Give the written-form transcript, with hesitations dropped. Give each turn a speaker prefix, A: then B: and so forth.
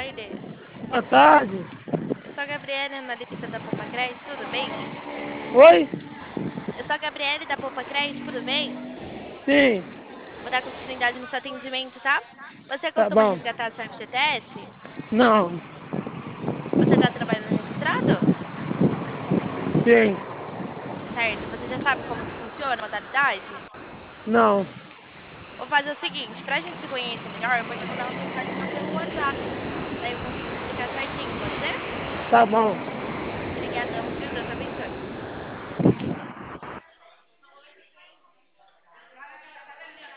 A: tardes.
B: Boa tarde.
A: Eu sou a Gabriela, analista da Poupa Crédito, tudo bem?
B: Oi?
A: Eu sou a Gabriele da Poupa Crédito, tudo bem?
B: Sim,
A: Vou dar continuidade no seu atendimento, tá? Você
B: tá
A: costuma
B: bom.
A: resgatar seu FGTS?
B: Não,
A: Você está trabalhando registrado?
B: sim,
A: Certo. Você já sabe como que funciona a modalidade?
B: não,
A: Vou fazer o seguinte, pra gente se conhecer melhor, eu vou te mandar uma mensagem no seu WhatsApp. Daí eu consigo te explicar certinho, pode ser?
B: tá bom.